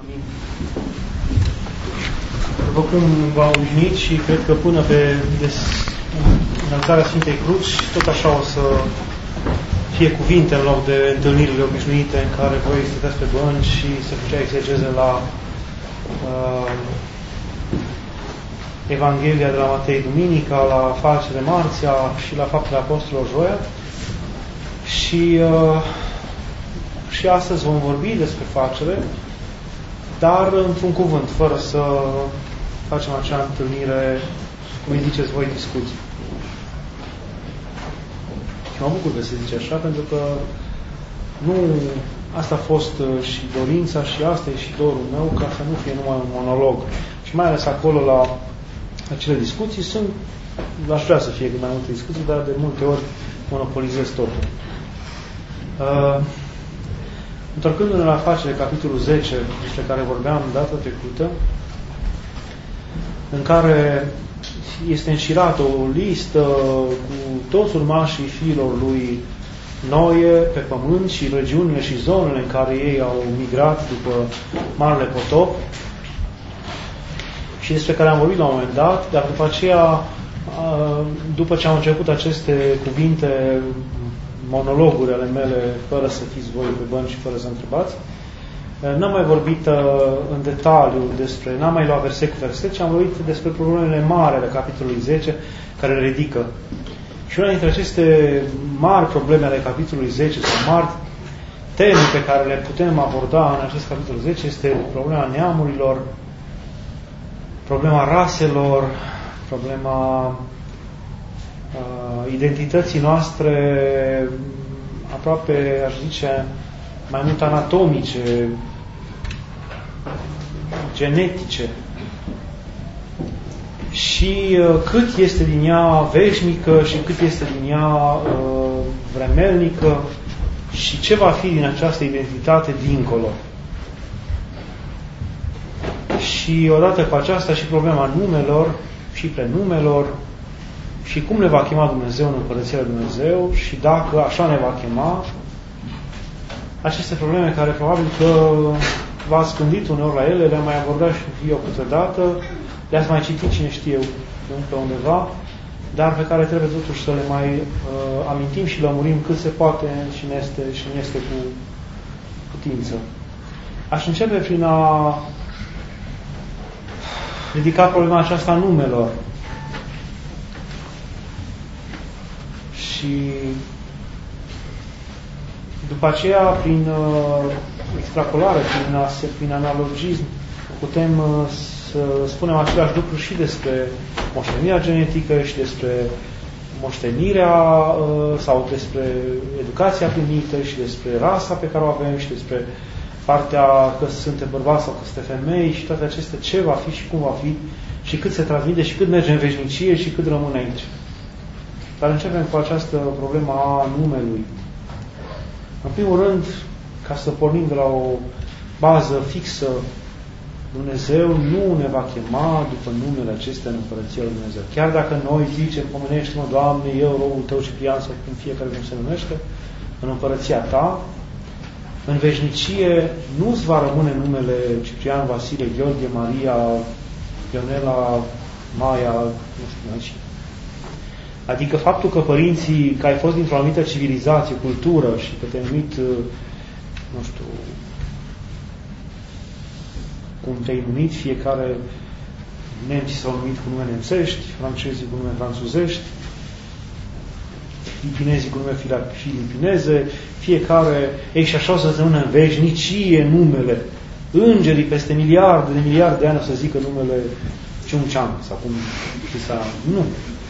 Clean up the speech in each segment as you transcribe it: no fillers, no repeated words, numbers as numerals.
După cum v-am obișnuit și cred că până pe înălțarea Sfintei Cruci, tot așa o să fie cuvinte în loc de întâlnirile obișnuite în care voi stăteați pe bănci și se făcea exegeze la Evanghelia de la Matei duminica, la Falsele marțea și la Faptele Apostolilor joia. Și astăzi vom vorbi despre facere, dar într-un cuvânt, fără să facem acea întâlnire, cum îi ziceți voi, discuții. Și mă bucur că se zice așa, pentru că nu asta a fost și dorința și asta e și dorul meu, ca să nu fie numai un monolog. Și mai ales acolo la acele discuții aș vrea să fie mai multe discuții, dar de multe ori monopolizez totul. Întorcându-ne la facere, capitolul 10, despre care vorbeam data trecută, în care este înșirată o listă cu toți urmașii fiilor lui Noe pe pământ și regiunile și zonele în care ei au migrat după Marele Potop și despre care am vorbit la un moment dat, dar după aceea, după ce au început aceste cuvinte, monologuri ale mele, fără să fiți voi pe bănci și fără să întrebați, n-am mai vorbit în detaliu n-am mai luat verset cu verset, ci am vorbit despre problemele mari ale capitolului 10, care le ridică. Și una dintre aceste mari probleme ale capitolului 10, sau mari teme pe care le putem aborda în acest capitol 10, este problema neamurilor, problema raselor, problema identității noastre, aproape, aș zice, mai mult anatomice, genetice. Și cât este din ea veșnică și cât este din ea vremelnică și ce va fi din această identitate dincolo. Și odată cu aceasta și problema numelor și prenumelor și cum le va chema Dumnezeu în Împărăția lui Dumnezeu și dacă așa ne va chema. Aceste probleme care probabil că v-ați gândit uneori la ele, le-am mai abordat și eu câteodată, le-ați mai citit cine știe eu pe undeva, dar pe care trebuie totuși să le mai amintim și lămurim cât se poate și ne este cu putință. Aș începe prin a ridica problema aceasta a numelor. Și după aceea, prin extrapolare, prin analogism, putem să spunem același lucru și despre moștenirea genetică și despre moștenirea sau despre educația primită și despre rasa pe care o avem și despre partea că suntem bărbați sau că suntem femei și toate acestea, ce va fi și cum va fi și cât se transmite și cât merge în veșnicie și cât rămâne aici. Dar începem cu această problemă a numelui. În primul rând, ca să pornim de la o bază fixă, Dumnezeu nu ne va chema după numele acestea în Împărăția lui Dumnezeu. Chiar dacă noi zicem, pomenește-mă, Doamne, eu, robul Tău, Ciprian, sau cum fiecare cum se numește, în Împărăția Ta, în veșnicie nu-ți va rămâne numele Ciprian, Vasile, Gheorghe, Maria, Ionela, Maia, nu știu, aici. Adică faptul că părinții, că ai fost dintr-o anumită civilizație, cultură și că te-ai numit, nu știu, cum te-ai numit, fiecare, nemții s-au numit cu nume nemțești, francezii cu nume franțuzești, filipinezii cu nume filipineze, fiecare, ei și așa o să rămână în veșnicie numele. Îngerii peste miliarde de ani o să zică numele Ciuncean sau cum s-a... Nu.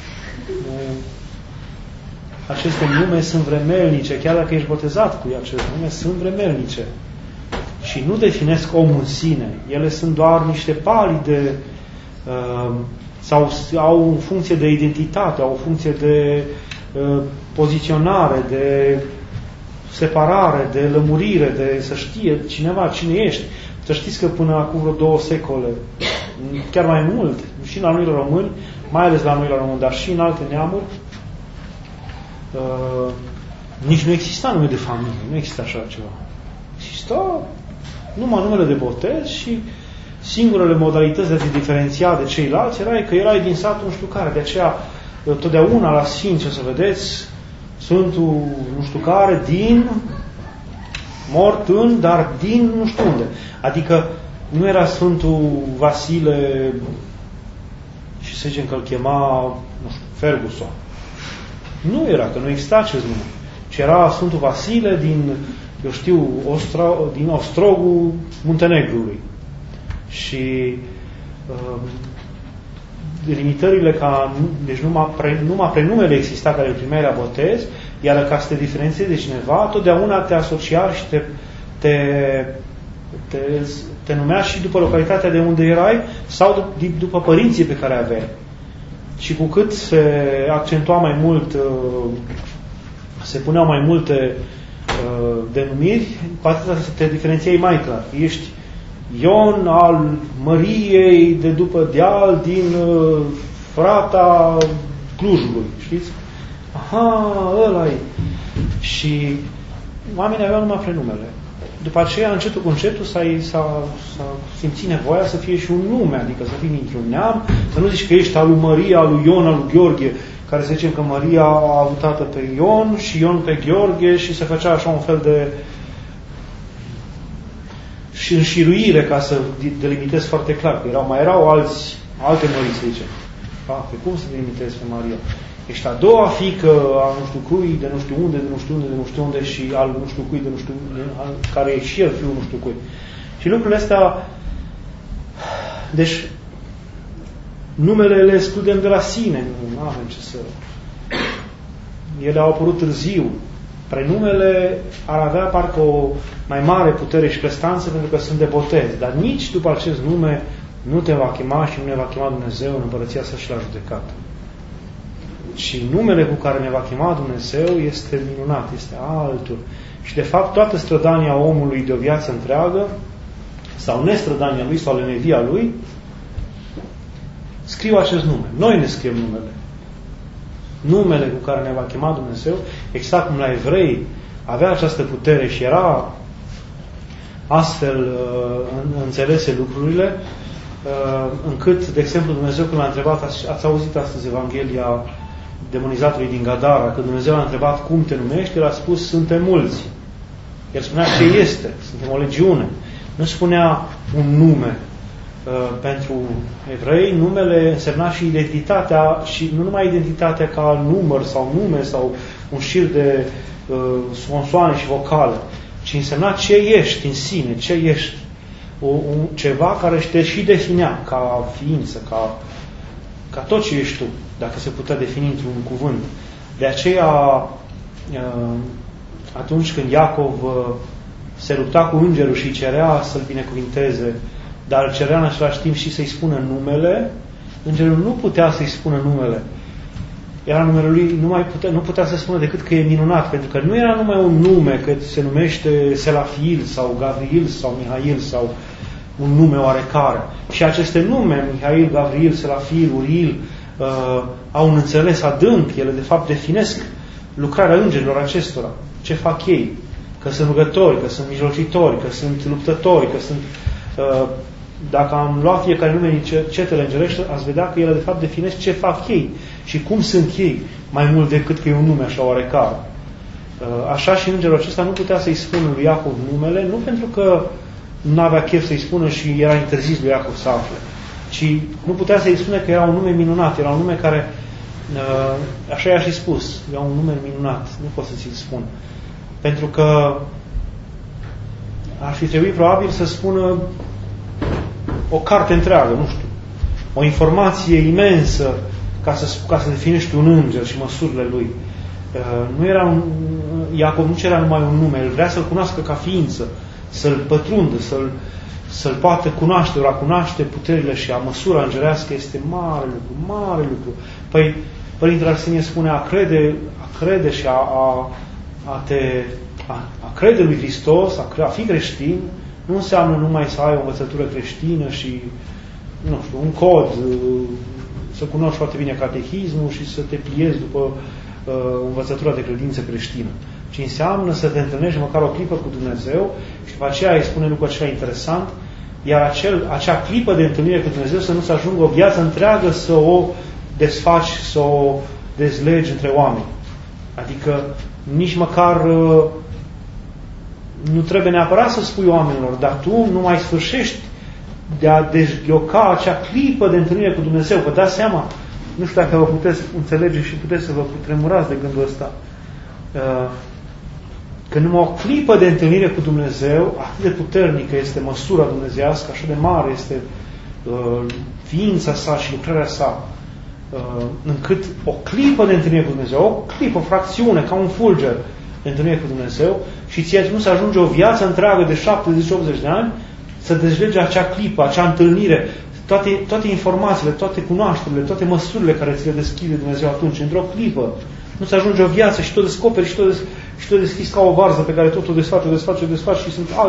Aceste nume sunt vremelnice, chiar dacă ești botezat cu aceste nume, sunt vremelnice. Și nu definesc omul în sine. Ele sunt doar niște palide sau au o funcție de identitate, au o funcție de poziționare, de separare, de lămurire, de să știe cineva cine ești. Să știți că până acum vreo 2 secole, chiar mai mult, și la noi la români, mai ales la noi la români, dar și în alte neamuri, nici nu exista nume de familie, nu exista așa ceva. Exista numai numele de botez și singurele modalități de a te diferenția de ceilalți era că erai din satul nu știu care. De aceea, totdeauna la Sfinți, o să vedeți, Sfântul nu știu care, din, mort în, dar din nu știu unde. Adică nu era Sfântul Vasile și să zicem că îl chema, nu știu, Ferguson. Nu era, că nu exista acest nume. Ci era Sfântul Vasile din, eu știu, din Ostrogul Muntenegrului. Și delimitările deci numai prenumele exista care îl primeai la botez, iar ca să te diferențiezi de cineva, totdeauna te asocia și te numea și după localitatea de unde erai sau după părinții pe care aveai. Și cu cât se accentua mai mult, se puneau mai multe denumiri, cu atât te diferențiai mai clar. Ești Ion al Măriei de după deal din Frata Clujului, știți? Aha, ăla-i. Și oamenii aveau numai prenumele. După aceea, încetul cu încetul, s-a simțit nevoia să fie și un nume, adică să fii dintr-un neam, să nu zici că ești al lui Maria, al lui Ion, al lui Gheorghe, care să zicem că Maria a avut tată pe Ion și Ion pe Gheorghe și se făcea așa un fel de și înșiruire ca să delimitez foarte clar, că mai erau alte Mării, să zicem. Pe cum să delimitez pe Maria? Ești a doua fiică a nu știu cui, de nu știu unde, de nu știu unde, de nu știu unde și al nu știu cui, de nu știu unde, care e și el fiul nu știu cui. Și lucrurile astea, deci, numele le excludem de la sine, nu avem ce să... Ele au apărut târziu. Prenumele ar avea parcă o mai mare putere și prestanță pentru că sunt de botez, dar nici după acest nume nu te va chema și nu ne va chema Dumnezeu în Împărăția Sa și la judecată. Și numele cu care ne va chema Dumnezeu este minunat, este altul. Și de fapt toată strădania omului de o viață întreagă, sau nestrădania lui, sau lenevia lui, scriu acest nume. Noi ne scriem numele. Numele cu care ne va chema Dumnezeu, exact cum la evrei avea această putere și era astfel înțelese lucrurile, încât, de exemplu, Dumnezeu când l-a întrebat, ați auzit astăzi Evanghelia demonizatului din Gadara, când Dumnezeu l-a întrebat cum te numești, el a spus, suntem mulți. El spunea ce este, suntem o legiune. Nu spunea un nume. Pentru evrei, numele însemna și identitatea, și nu numai identitatea ca număr sau nume sau un șir de consoane și vocale, ci însemna ce ești în sine, ce ești. Ceva care te și definea ca ființă, ca tot ce ești tu, dacă se putea defini într-un cuvânt. De aceea, atunci când Iacov se lupta cu îngerul și cerea să-l binecuvinteze, dar cerea în același timp și să-i spună numele, îngerul nu putea să-i spună numele. Era numele lui, nu putea să spună decât că e minunat, pentru că nu era numai un nume, că se numește Serafiel sau Gabriel sau Mihail sau un nume oarecare. Și aceste nume, Mihail, Gabriel, Serafiel, Uriel, au un înțeles adânc, ele de fapt definesc lucrarea îngerilor acestora. Ce fac ei? Că sunt rugători, că sunt mijlocitori, că sunt luptători, că sunt... Dacă am luat fiecare nume din cetele îngerești, ați vedea că ele de fapt definesc ce fac ei și cum sunt ei, mai mult decât că e un nume așa oarecare. Așa și îngerul acesta nu putea să-i spună lui Iacov numele, nu pentru că nu avea chef să-i spună și era interzis lui Iacov să afle, ci nu putea să-i spune că era un nume minunat, era un nume care, așa i-a și spus, era un nume minunat, nu pot să ți-l spun. Pentru că ar fi trebuit probabil să spună o carte întreagă, nu știu, o informație imensă ca să definești un înger și măsurile lui. Iacov nu cerea numai un nume, el vrea să-l cunoască ca ființă, să-l pătrundă, să-l poată cunoaște, ori a cunoaște puterile și a măsura îngerească este mare lucru, mare lucru. Păi, Părintele Arsenie spune a crede și a crede lui Hristos, a fi creștin, nu înseamnă numai să ai o învățătură creștină și, nu știu, un cod, să cunoști foarte bine catehismul și să te pliezi după învățătura de credință creștină. ci înseamnă să te întâlnești măcar o clipă cu Dumnezeu și după aceea îi spune lucrul acela interesant, iar acea clipă de întâlnire cu Dumnezeu să nu-ți ajungă o viață întreagă să o desfaci, să o dezlegi între oameni. Adică nici măcar nu trebuie neapărat să spui oamenilor, dar tu nu mai sfârșești de a dezghioca acea clipă de întâlnire cu Dumnezeu. Vă dați seama? Nu știu dacă vă puteți înțelege și puteți să vă cutremurați de gândul ăsta. Că numai o clipă de întâlnire cu Dumnezeu, atât de puternică este măsura dumnezeiască, așa de mare este ființa sa și lucrarea sa, încât o clipă de întâlnire cu Dumnezeu, o clipă, o fracțiune, ca un fulger de întâlnire cu Dumnezeu, și ție nu se ajunge o viață întreagă de 70-80 de ani să dezlege acea clipă, acea întâlnire, toate informațiile, toate cunoașterile, toate măsurile care ți le deschide Dumnezeu atunci, într-o clipă. Nu se ajunge o viață și tot descoperi și tot deschizi ca o varză pe care tot o desfaci și sunt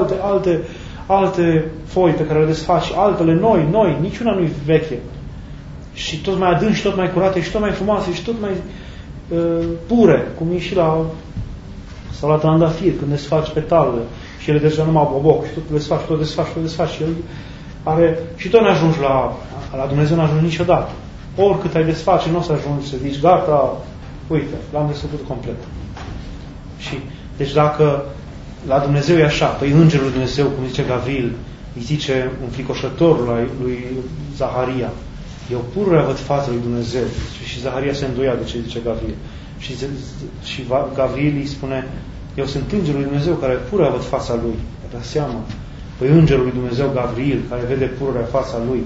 alte foi pe care le desfaci, altele noi, niciuna nu-i veche. Și tot mai adânci, tot mai curate, și tot mai frumoase, și tot mai pure, cum e și la trandafir, când desfaci petalele și ele deja numai boboc și tot desfaci și el are, și tot ne ajungi la Dumnezeu, nu ajungi niciodată. Oricât ai desface, nu o să ajungi să zici, gata, uite, l-am desfăcut complet. Și, deci dacă la Dumnezeu e așa, păi Îngerul Dumnezeu, cum zice Gavril, îi zice un fricoșător lui Zaharia, eu pururea văd fața lui Dumnezeu. Și Zaharia se îndoia de ce zice Gavril. Și Gavril îi spune, eu sunt Îngerul lui Dumnezeu care pururea văd fața lui. Vă dați seama? Păi Îngerul lui Dumnezeu Gavril, care vede pururea fața lui.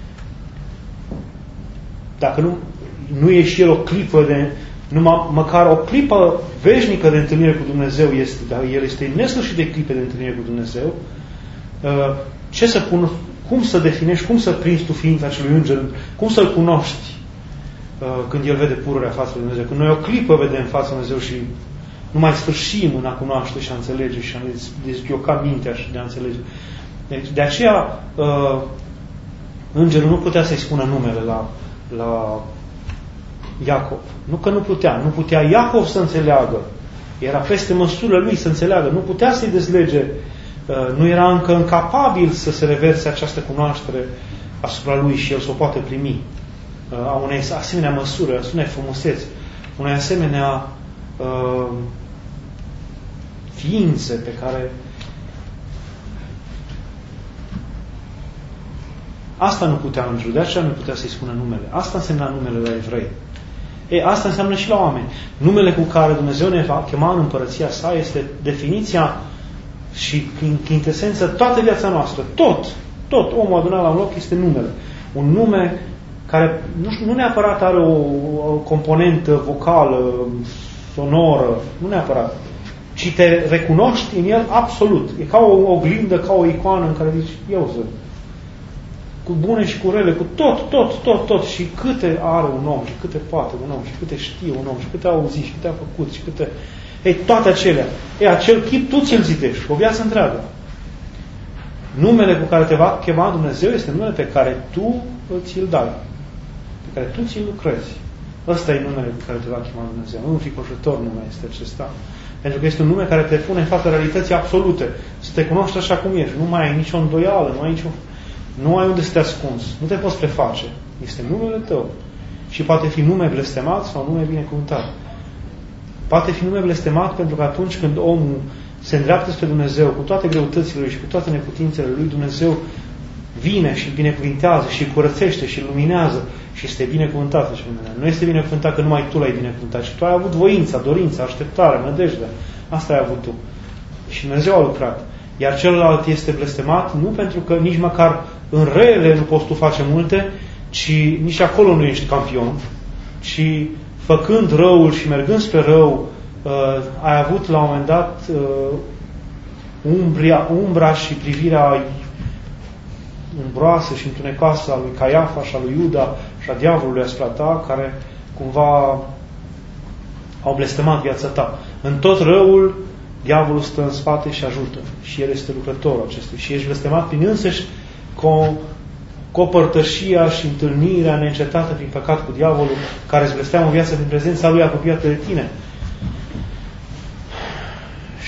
Dacă nu e și el o clipă de, numai măcar o clipă veșnică de întâlnire cu Dumnezeu este, dar el este nesfârșit de clipe de întâlnire cu Dumnezeu, ce să pun, cum să definești, cum să prinzi tu ființa acelui înger, cum să-l cunoști când el vede pururea fața lui Dumnezeu. Când noi o clipă vedem fața lui Dumnezeu și nu mai sfârșim în a cunoaște și a înțelege și a dezghioca mintea și de a înțelege. Deci, de aceea îngerul nu putea să-i spună numele la Iacov. Nu că nu putea Iacov să înțeleagă. Era peste măsurile lui să înțeleagă. Nu putea să-i dezlege. Nu era încă incapabil să se reverse această cunoaștere asupra lui și el să o poată primi. A unei asemenea măsuri, a unei frumuseți, unei asemenea ființe pe care asta nu putea îngerul, de aceea nu putea să-i spună numele. Asta însemna numele la evrei. Asta înseamnă și la oameni. Numele cu care Dumnezeu ne va chema în împărăția sa este definiția și chintesență toată viața noastră. Tot omul adunat la un loc este numele. Un nume care nu neapărat are o componentă vocală, sonoră, nu neapărat, ci te recunoști în el absolut. E ca o oglindă, ca o icoană în care zici, eu sunt. Cu bune și cu rele, cu tot. Și câte are un om, și câte poate un om, și câte știe un om, și câte a auzit, și câte a făcut, și câte... toate acelea. Acel chip tu ți-l zidești, o viață întreagă. Numele cu care te va chema Dumnezeu este numele pe care tu ți-l dai, pe care tu ți-l lucrezi. Ăsta e numele cu care te va chema Dumnezeu. Nu un fricoșător nume este acesta. Pentru că este un nume care te pune în fața realității absolute. Să te cunoști așa cum ești. Nu mai ai nicio îndoială, nu ai unde să te ascunzi. Nu te poți preface. Este numele tău. Și poate fi nume blestemat sau nume binecuvântat. Poate fi nume blestemat pentru că atunci când omul se îndreaptă spre Dumnezeu cu toate greutățile lui și cu toate neputințele lui, Dumnezeu vine și îl binecuvintează și îl curățește și îl luminează și este binecuvântat. Nu este binecuvântat că numai tu l-ai binecuvântat, ci tu ai avut voința, dorința, așteptarea, nădejdea. Asta ai avut tu. Și Dumnezeu a lucrat. Iar celălalt este blestemat nu pentru că nici măcar în rele nu poți tu face multe, ci nici acolo nu ești campion, ci făcând răul și mergând spre rău, ai avut la un moment dat umbra și privirea umbroasă și întunecoasă a lui Caiafa și a lui Iuda și a diavolului asupra ta, care cumva au blestemat viața ta. În tot răul, diavolul stă în spate și ajută. Și el este lucrătorul acestui. Și ești blestemat prin însăși copărtășia și întâlnirea neîncetată prin păcat cu diavolul, care îți blesteamă viața prin prezența lui apropiată de tine.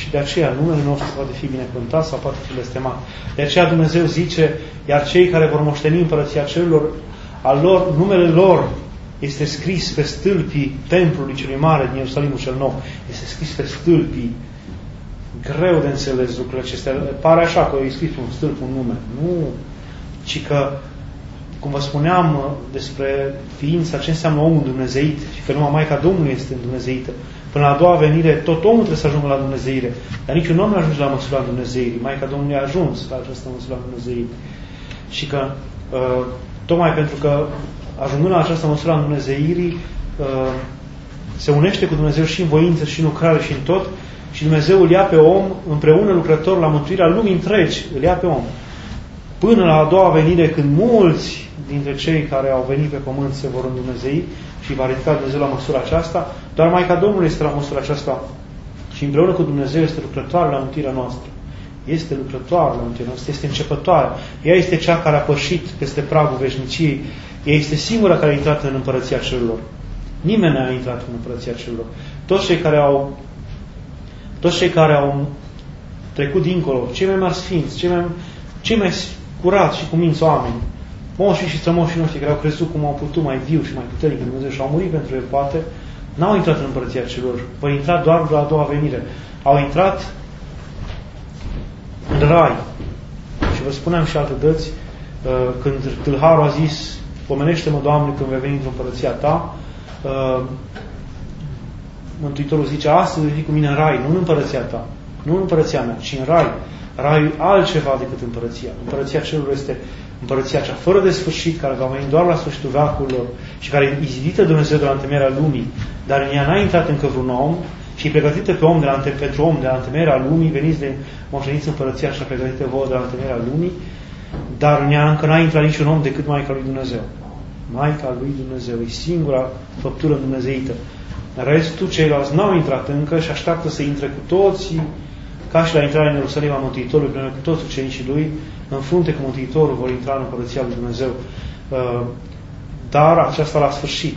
Și de aceea numele nostru poate fi binecuvântat sau poate fi blestemat. De aceea Dumnezeu zice, iar cei care vor moșteni împărăția cerurilor, al lor, numele lor este scris pe stâlpii templului celui mare din Ierusalimul cel nou. Este scris pe stâlpii. Greu de înțeles lucrurile acestea. Pare așa că e scris un stâlp, un nume. Nu. Ci că, cum vă spuneam despre ființa, ce înseamnă omul dumnezeit și că numai Maica Domnului este îndumnezeită. Până la a doua venire, tot omul trebuie să ajungă la Dumnezeire. Dar niciun om nu ajunge la măsura Dumnezeirii. Maica Domnului a ajuns la această măsură Dumnezeirii. Și că, tocmai pentru că ajungând la această măsură a Dumnezeirii, se unește cu Dumnezeu și în voință, și în lucrare, și în tot, și Dumnezeu îl ia pe om, împreună lucrător la mântuirea lumii întregi, îl ia pe om. Până la a doua venire, când mulți dintre cei care au venit pe pământ se vor îndumnezei și va ridica Dumnezeu la măsura aceasta, doar Maica Domnului este la măsura aceasta și împreună cu Dumnezeu este lucrătoare la mântuirea noastră. Este lucrătoare la mântuirea noastră, este începătoare. Ea este cea care a pășit peste pragul veșniciei. Ea este singura care a intrat în împărăția cerurilor. Nimeni n-a intrat în împărăția cerurilor. Toți cei care au trecut dincolo, cei mai mari sfinți, cei mai curați și cuminți oameni, moșii și strămoșii noștri care au crezut cum au putut mai viu și mai puternic în Dumnezeu și au murit pentru el, poate, n-au intrat în împărăția cerurilor. Vor intra doar la a doua venire. Au intrat în rai. Și vă spuneam și alte dăți, când tâlharul a zis, pomenește-mă, Doamne, când vei veni într-o împărăția ta, Mântuitorul zice, astăzi vei fi cu mine în rai, nu în împărăția ta, nu în împărăția mea, ci în rai. Raiul e altceva decât împărăția. Împărăția cerurilor este împărăția cea fără de sfârșit, care va veni doar la sfârșitul veacurilor și care e izidită de Dumnezeu de la întemeierea lumii, dar în ea n-a intrat încă vreun om și e pregătită pentru om de la întemeierea lumii, veniți de moșteniți împărăția așa pregătită vouă de la întemeierea lumii, dar în ea încă n-a intrat niciun om decât Maica lui Dumnezeu. Maica lui Dumnezeu e singura făptură dumnezeită. Restul, ceilalți n-au intrat încă și așteaptă să intre cu toții, ca și la intrarea în Ierusalim a Mântuitorului, până cu toți ucenicii lui, în frunte cu Mântuitorul vor intra în împărăția lui Dumnezeu. Dar aceasta la sfârșit.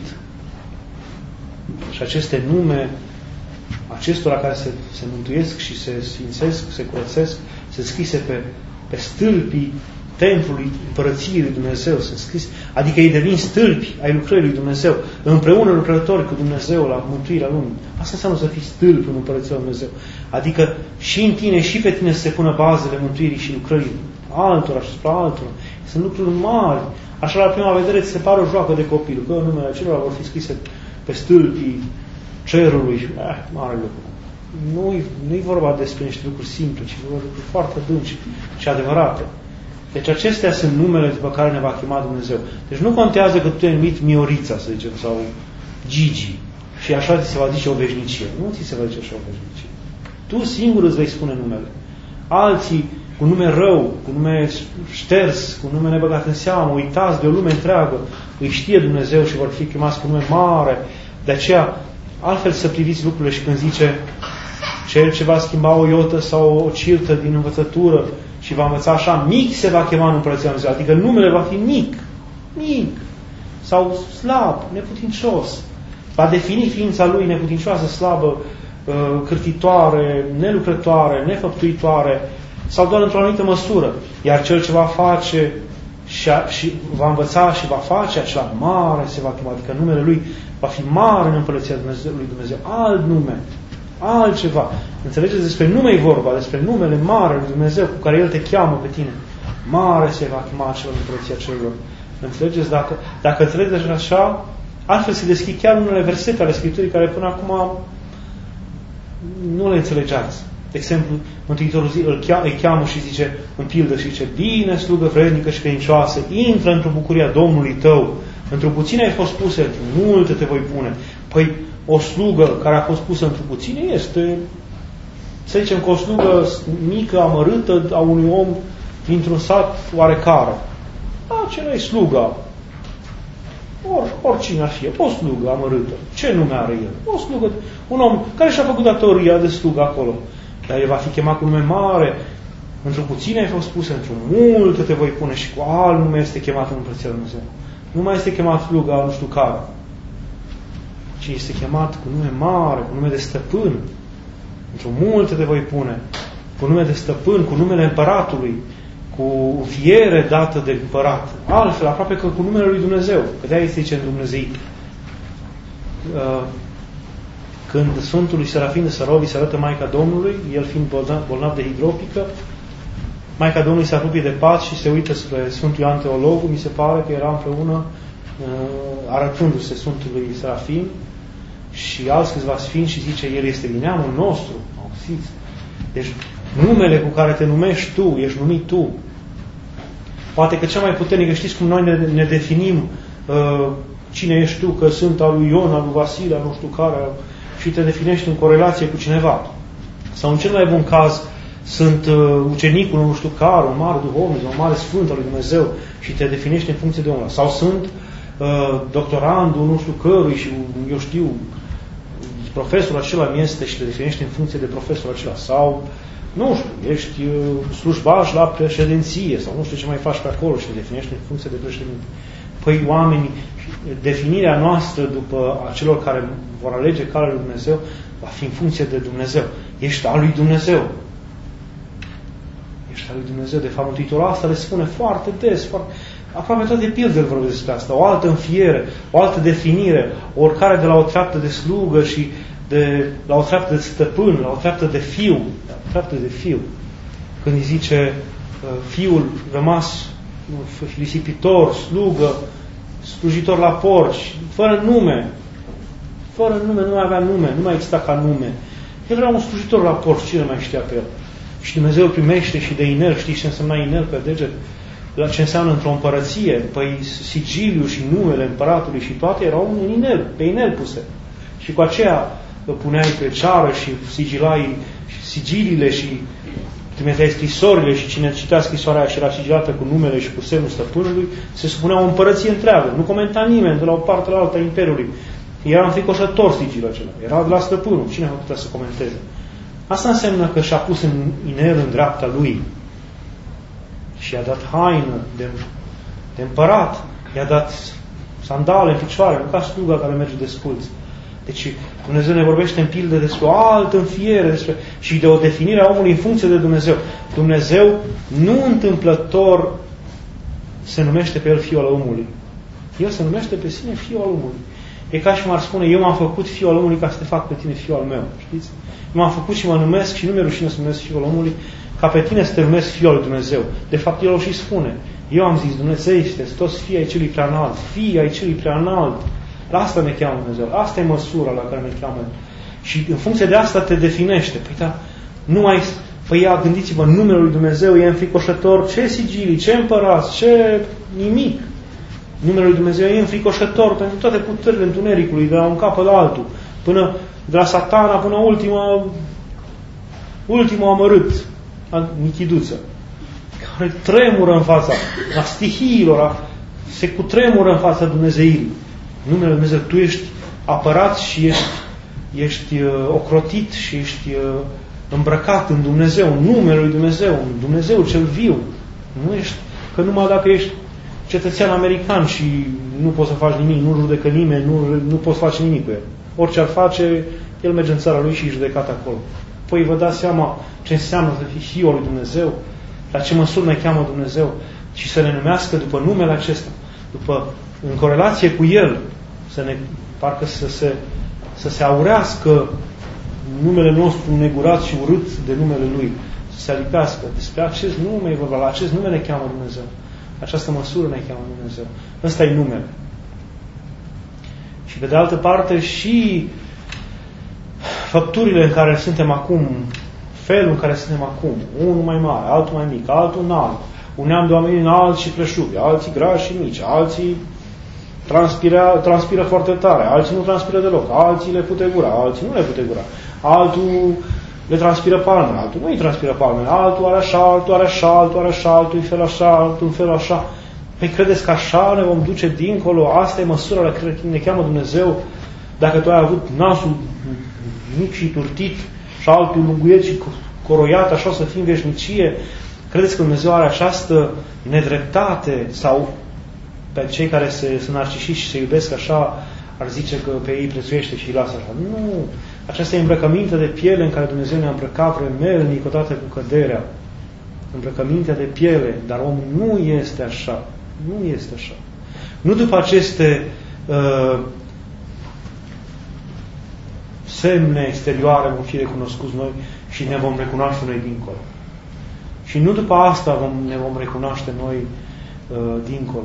Și aceste nume acestora care se mântuiesc și se sfințesc, se curățesc, se scrise pe stâlpii templului împărăției lui Dumnezeu, sunt scris, adică ei devin stâlpi ai lucrării lui Dumnezeu, împreună lucrători cu Dumnezeu la mântuirea lumii. Asta înseamnă să fii stâlp în împărăția lui Dumnezeu. Adică și în tine și pe tine să se pună bazele mântuirii și lucrării altora și spre altora. Sunt lucruri mari. Așa la prima vedere ți se pare o joacă de copil, că numele acelora vor fi scrise pe stâlpii cerului și mare lucru. Nu-i vorba despre niște lucruri simple, ci vorba de lucruri foarte adânci și adevărate. Deci acestea sunt numele după care ne va chema Dumnezeu. Deci nu contează că tu te-ai numit Miorița, să zicem, sau Gigi și așa ți se va zice o veșnicie. Nu ți se va zice așa o veșnicie. Tu singur îți vei spune numele. Alții cu nume rău, cu nume șters, cu nume nebăgat în seamă, uitați de o lume întreagă, îi știe Dumnezeu și vor fi chemați cu nume mare. De aceea, altfel să priviți lucrurile și când zice cel ce va schimba o iotă sau o cirtă din învățătură și va învăța așa, mic se va chema în împărăția Lui Dumnezeu. Adică numele va fi mic, sau slab, neputincios. Va defini ființa lui neputincioasă, slabă, cârtitoare, nelucrătoare, nefăptuitoare, sau doar într-o anumită măsură. Iar cel ce va face și va învăța și va face, acela mare se va chema. Adică numele lui va fi mare în împărăția lui Dumnezeu. Alt nume, altceva. Înțelegeți? Despre nume-i vorba, despre numele mare lui Dumnezeu cu care El te cheamă pe tine. Mare se va chema acela în împărăția cerurilor. Înțelegeți? Dacă înțelegeți așa, altfel se deschid chiar unele versete ale Scripturii care până acum nu le înțelegeați. De exemplu, Mântuitorul îi cheamă și zice, în pildă, și zice, bine, slugă vrednică și credincioasă, intră într-o bucuria Domnului tău. Într-o puține ai fost puse, într-o multe te voi pune. Păi, o slugă care a fost pusă într-o puține este, să zicem, că o slugă mică, amărâtă a unui om dintr-un sat oarecare. Acela e sluga. Oricine ar fi, o slugă amărâtă. Ce nume are el? O slugă, un om care și-a făcut datoria de slugă acolo. Dar el va fi chemat cu nume mare. Într-o puține ai fost puse, într-o multe te voi pune și cu alt nume este chemat în împărăția lui Dumnezeu. Nu mai este chemat sluga nu știu care, ci este chemat cu nume mare, cu nume de stăpân. într-o multe te voi pune, cu nume de stăpân, cu numele împăratului, cu înfiere dată de împărat. Altfel, aproape că cu numele lui Dumnezeu. Că de-aia se zice în Dumnezeu. Când Sfântului Serafin de Sarovi se arătă Maica Domnului, el fiind bolnav de hidropică, Maica Domnului se apropie de pat și se uită spre Sfântul Ioan Teologul, mi se pare că era împreună arătându-se Sfântului Serafin și alți câțiva sfinți și zice, el este din neamul nostru. Auziți? Deci numele cu care te numești tu, ești numit tu. Poate că cea mai puternică, știți cum noi ne definim cine ești tu, că sunt al lui Ion, al lui Vasile, al nu știu care, și te definești în corelație cu cineva. Sau în cel mai bun caz sunt ucenicul, nu știu care, un mare duhovnic, un mare sfânt al lui Dumnezeu și te definești în funcție de omul. Sau sunt doctorandul, nu știu cărui și eu știu, profesorul acela mi este și te definești în funcție de profesorul acela. Sau, nu știu, ești slujbaș la președinție sau nu știu ce mai faci pe acolo și te definești în funcție de președinte. Păi oamenii, definirea noastră după acelor care vor alege calea lui Dumnezeu va fi în funcție de Dumnezeu. Ești al lui Dumnezeu. Ești al lui Dumnezeu. De fapt, Mântuitorul asta le spune foarte des, aproape toate pildele vorbesc despre asta. O altă înfiere, o altă definire, oricare de la o treaptă de slugă și la o treaptă de stăpân, la o treaptă de fiu. Treaptă de fiu. Când îi zice fiul rămas risipitor, slugă, slujitor la porci, fără nume. Fără nume, nu mai avea nume, nu mai exista ca nume. El era un slujitor la porci, cine mai știa pe el? Și Dumnezeu îl primește și de inel, știi ce însemna inel pe deget? La ce înseamnă într-o împărăție? Păi sigiliul și numele împăratului și toate erau în inel, pe inel puse. Și cu aceea puneai pe ceară și sigilai sigiliile și trimiteai scrisorile și cine citea scrisoarea aia și era sigilată cu numele și cu semnul stăpânului, se supunea o împărăție întreagă. Nu comenta nimeni de la o parte la alta a Imperiului. Era înfricoșător sigilul acela. Era de la stăpânul. Cine a putea să comenteze? Asta înseamnă că și-a pus în inel în dreapta lui și i-a dat haină de împărat, i-a dat sandale în picioare, nu ca sluga care merge desculți. Deci Dumnezeu ne vorbește în pildă despre o altă înfiere și de o definire a omului în funcție de Dumnezeu. Dumnezeu nu întâmplător se numește pe el Fiul al omului. El se numește pe sine Fiul al omului. E ca și m-ar spune, eu m-am făcut Fiul al omului ca să te fac pe tine Fiul al meu. Știți? M-am făcut și mă numesc și nu mi-e rușine să numesc Fiul al omului ca pe tine să te numesc Fiul al lui Dumnezeu. De fapt, El o și spune. Eu am zis, Dumnezeu este toți fii ai celui prea înalt, fii ai celui prea înalt. La asta ne cheamă Dumnezeu. Asta e măsura la care ne cheamă. Și în funcție de asta te definește. Păi da, nu mai... Păi ia, gândiți-vă, numele lui Dumnezeu e înfricoșător. Ce sigilii, ce împărați, ce nimic. Numele lui Dumnezeu e înfricoșător pentru toate puterile întunericului, de la un capăt la altul. Până de la Satana până ultimul amărât, Nichiduță, care tremură în fața a stihiilor, se cutremură în fața Dumnezeirii. Numele Lui Dumnezeu, tu ești apărat și ești ocrotit și ești îmbrăcat în Dumnezeu, în numele Lui Dumnezeu, în Dumnezeu cel viu. Nu ești, că numai dacă ești cetățean american și nu poți să faci nimic, nu judecă nimeni, nu poți face nimic cu el. Orice ar face, el merge în țara lui și e judecat acolo. Păi vă dați seama ce înseamnă să fii Fiul lui Dumnezeu, la ce măsură ne cheamă Dumnezeu și să ne numească după numele acesta, în corelație cu El, parcă să se aurească numele nostru negurat și urât de numele Lui, să se alipească. Despre acest nume e vorba, la acest nume ne cheamă Dumnezeu. Această măsură ne cheamă Dumnezeu. Ăsta e numele. Și pe de altă parte și făpturile în care suntem acum, felul în care suntem acum, unul mai mare, altul mai mic, altul înalt, un neam de oameni înalți și preșuvi, alții grași și mici, alții transpiră foarte tare, alții nu transpiră deloc, alții le pute gura, alții nu le pute gura, altul le transpiră palmele, altul nu îi transpiră palmele, altul are așa, altul are așa, altul are așa, altul în fel așa, altul în fel așa. Păi credeți că așa ne vom duce dincolo? Asta e măsura la care ne cheamă Dumnezeu? Dacă tu ai avut nasul mic și turtit și altul lunguiet și coroiat, așa o să fii în veșnicie, credeți că Dumnezeu are această nedreptate? Sau pe cei care sunt narcisiști și se iubesc așa, ar zice că pe ei prețuiește și îi lasă așa? Nu! Această îmbrăcăminte de piele în care Dumnezeu ne-a îmbrăcat vremelnic odată cu căderea. Îmbrăcămintea de piele, dar omul nu este așa. Nu este așa. Nu după aceste semne exterioare vom fi recunoscuți noi și ne vom recunoaște noi dincolo. Și nu după asta ne vom recunoaște noi dincolo.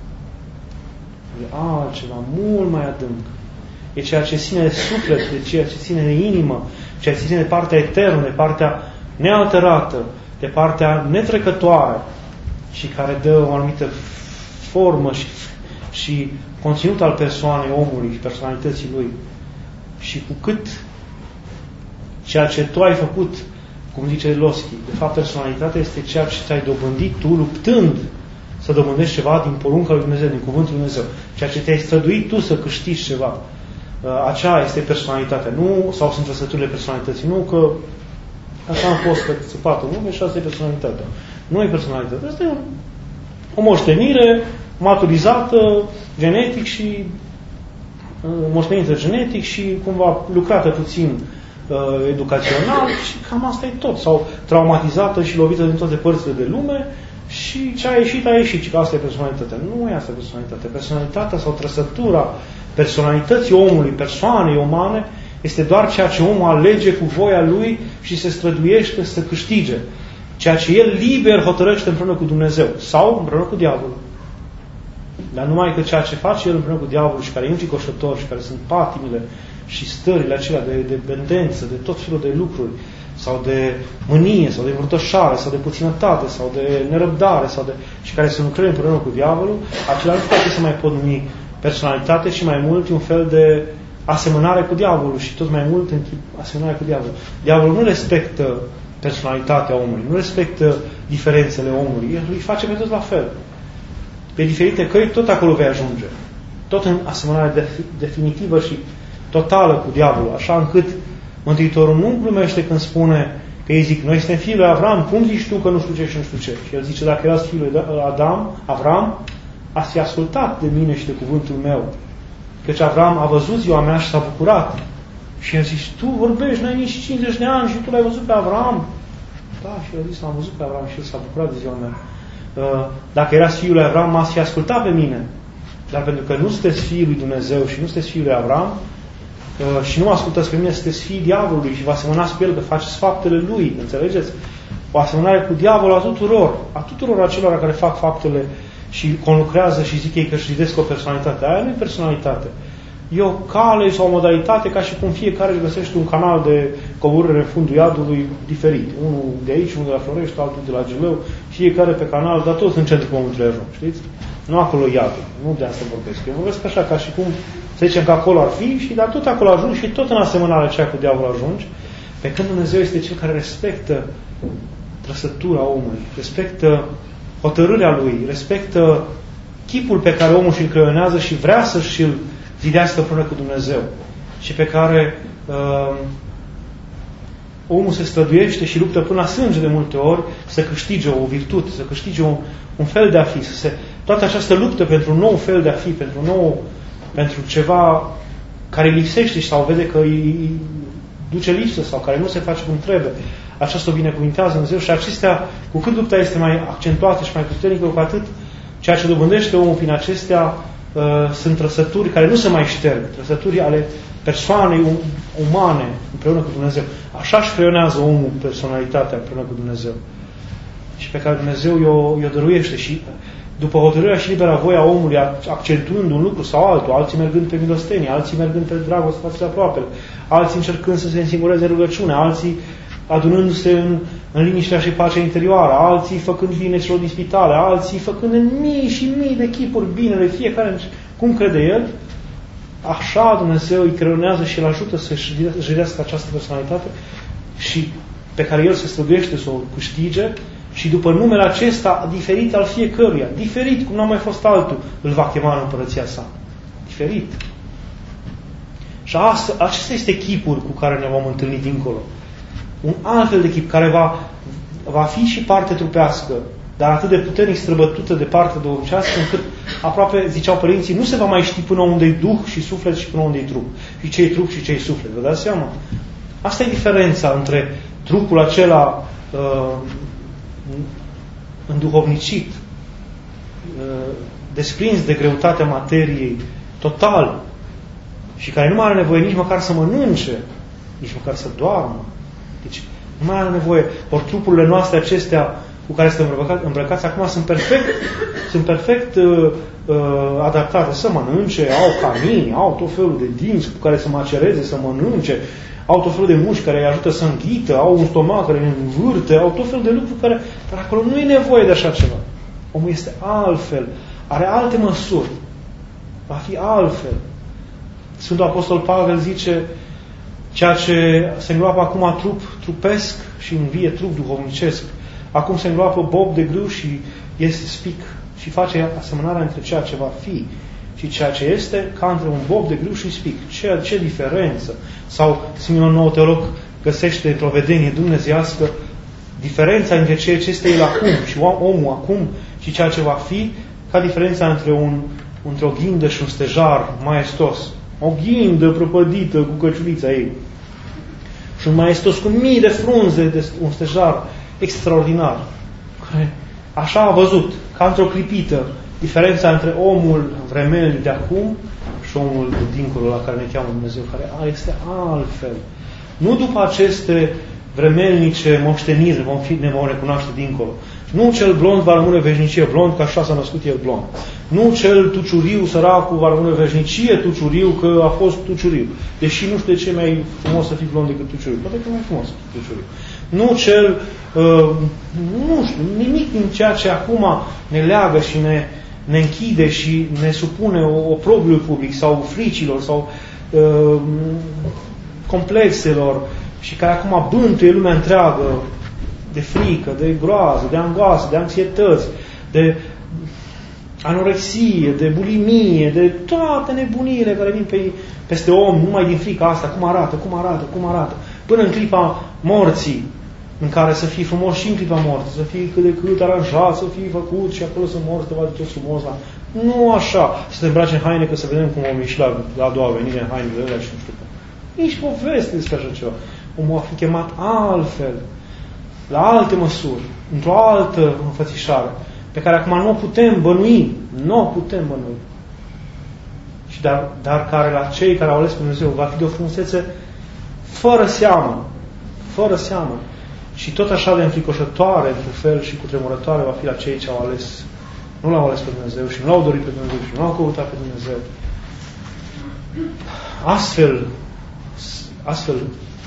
E altceva mult mai adânc. E ceea ce ține de suflet, de ceea ce ține de inimă, ceea ce ține de partea eternă, de partea nealterată, de partea netrecătoare și care dă o anumită formă și conținut al persoanei omului și personalității lui. Și cu cât ceea ce tu ai făcut, cum zice Loschi, de fapt personalitatea este ceea ce ți-ai dobândit tu luptând să dobândești ceva din porunca lui Dumnezeu, din cuvântul lui Dumnezeu. Ceea ce te-ai străduit tu să câștigi ceva. Aceea este personalitatea. Nu, sau sunt trăsăturile personalității. Nu că așa am fost țăpat în lume și asta e personalitatea. Nu e personalitatea. Asta e o moștenire maturizată, genetic și moștenită genetic și cumva lucrată puțin educațional și cam asta e tot. Sau traumatizată și lovită din toate părțile de lume și ce a ieșit, și că asta e personalitatea. Nu e asta personalitatea. Personalitatea sau trăsătura personalității omului, persoanei umane, este doar ceea ce omul alege cu voia lui și se străduiește să câștige. Ceea ce el liber hotărăște împreună cu Dumnezeu sau împreună cu diavolul. Dar numai că ceea ce face el împreună cu diavolul și care e înfricoșător și care sunt patimile și stările acelea de dependență, de tot felul de lucruri, sau de mânie, sau de învârtoșare, sau de puținătate, sau de nerăbdare, și care se lucrează împreună cu diavolul, acelea nu poate să mai pot numi personalitate și mai mult un fel de asemănare cu diavolul și tot mai mult în asemănare cu diavolul. Diavolul nu respectă personalitatea omului, nu respectă diferențele omului, el îi face pe tot la fel. Pe diferite căi, tot acolo vei ajunge. Tot în asemănare definitivă și totală cu diavolul, așa încât Mântuitorul nu glumește când spune că ei zic, noi suntem fiul lui Avram, cum zici tu că nu știu ce și nu știu ce? Și el zice, dacă erați fiul lui Avram, ați fi ascultat de mine și de cuvântul meu. Căci Avram a văzut ziua mea și s-a bucurat. Și el zice, tu vorbești, n-ai nici 50 de ani și tu l-ai văzut pe Avram. Da, și el a zis, am văzut pe Avram și el s-a bucurat de ziua mea. Dacă erați fiul lui Avram, m-ați fi ascultat pe mine. Dar pentru că nu sunteți fiul lui Dumnezeu și nu sunteți fiul lui Avram, și nu ascultați pe mine, sunteți fiii diavolului și vă asemănați cu el, că faceți faptele lui, înțelegeți? O asemănare cu diavolul a tuturor acelor care fac faptele și conlucrează și zic ei că își ridesc o personalitate. Aia nu e personalitate. E o cale sau o modalitate ca și cum fiecare își găsește un canal de coborâre în fundul iadului diferit. Unul de aici, unul de la Florești, altul de la Gileu, fiecare pe canal, dar toți în centrul pământului ajung, știți? Nu acolo iadul, nu de asta vorbesc. Eu vorbesc așa, ca și cum să zicem că acolo ar fi și dar tot acolo ajungi și tot în asemănare aceea cu diavolul ajungi, pe când Dumnezeu este Cel care respectă trăsătura omului, respectă hotărârea lui, respectă chipul pe care omul și-l creionează și vrea să-și-l zidească împreună cu Dumnezeu și pe care omul se străduiește și luptă până la sânge de multe ori să câștige o virtute, să câștige un fel de a fi, toată această luptă pentru un nou fel de a fi, pentru ceva care îi lipsește sau vede că îi duce lipsă sau care nu se face cum trebuie. Aceasta o binecuvintează Dumnezeu și acestea, cu cât lupta este mai accentuată și mai puternică, cu atât ceea ce dobândește omul prin acestea sunt trăsături care nu se mai șterg, trăsături ale persoanei umane împreună cu Dumnezeu. Așa își creionează omul personalitatea împreună cu Dumnezeu. Și pe care Dumnezeu i-o dăruiește și după hotărârea și libera voia omului, accentuând un lucru sau altul, alții mergând pe milostenie, alții mergând pe dragoste față de aproapele, alții încercând să se însingureze în rugăciune, alții adunându-se în liniștea și pacea interioară, alții făcând bine celor din spitale, alții făcând în mii și mii de chipuri binele, fiecare cum crede el, așa Dumnezeu îi creionează și îl ajută să-și jidească această personalitate și pe care el se străduiește să o câștige și după numele acesta diferit al fiecăruia, diferit cum n-a mai fost altul, îl va chema în împărăția sa. Diferit. Și acesta este chipul cu care ne vom întâlni dincolo. Un alt fel de chip care va fi și parte trupească, dar atât de puternic străbătută de partea duhovnicească, încât aproape, ziceau părinții, nu se va mai ști până unde-i duh și suflet și până unde-i trup. Și ce-i trup și ce-i suflet. Vă dați seama? Asta e diferența între trupul acela înduhovnicit, desprins de greutatea materiei total și care nu mai are nevoie nici măcar să mănânce, nici măcar să doarmă. Deci nu mai are nevoie. Ori trupurile noastre acestea cu care suntem îmbrăcați acum sunt perfect adaptate să mănânce, au canini, au tot felul de dinți cu care să macereze, să mănânce, au tot felul de mușchi care îi ajută să înghită, au un stomac care îi învârte, au tot felul de lucruri care... Dar acolo nu e nevoie de așa ceva. Omul este altfel, are alte măsuri, va fi altfel. Sfântul Apostol Pavel zice, ceea ce se îngroapă acum trup trupesc și învie trup duhovnicesc, acum se îngroapă bob de grâu și este spic și face asemănarea între ceea ce va fi și ceea ce este, ca între un bob de grâu și spic. Ce diferență? Sau Simeon Nou Teolog găsește într-o vedenie dumnezeiască diferența între ceea ce este el acum și omul acum și ceea ce va fi, ca diferența între o ghindă și un stejar maestos. O ghindă prăpădită cu căciulița ei. Și un maestos cu mii de frunze, de un stejar extraordinar. Așa a văzut, ca într-o clipită, diferența între omul vremelnic de acum și omul de dincolo la care ne cheamă Dumnezeu, care este altfel. Nu după aceste vremelnice moșteniri ne vom recunoaște dincolo. Nu cel blond va rămâne veșnicie blond, că așa s-a născut el blond. Nu cel tuciuriu, săracul, va rămâne veșnicie tuciuriu, că a fost tuciuriu. Deși nu știu de ce mai frumos să fii blond decât tuciuriu. Poate că mai frumos tuciuriu. Nu cel, nu știu, nimic din ceea ce acum ne leagă și ne închide și ne supune oprobiului public sau fricilor sau complexelor și care acum bântuie lumea întreagă de frică, de groază, de angoasă, de anxietăți, de anorexie, de bulimie, de toate nebuniile care vin peste om, numai din frica asta, cum arată, până în clipa morții, în care să fii frumos și în clipa morții, să fii cât de cât aranjat, să fii făcut și acolo să mori, să te vadă tot frumos. Nu așa, să te îmbraci în haine, că să vedem cum om ieși la a doua venire în hainele alea și nu știu cum. Nici poveste despre așa ceva. Omul a fi chemat altfel, la alte măsuri, într-o altă înfățișare, pe care acum nu o putem bănui. Și dar care la cei care au ales pe Dumnezeu va fi de o frumusețe fără seamă. Și tot așa de înfricoșătoare, într-un fel, și cutremurătoare va fi la cei ce au ales, nu l-au ales pe Dumnezeu și nu l-au dorit pe Dumnezeu și nu l-au căutat pe Dumnezeu. Astfel,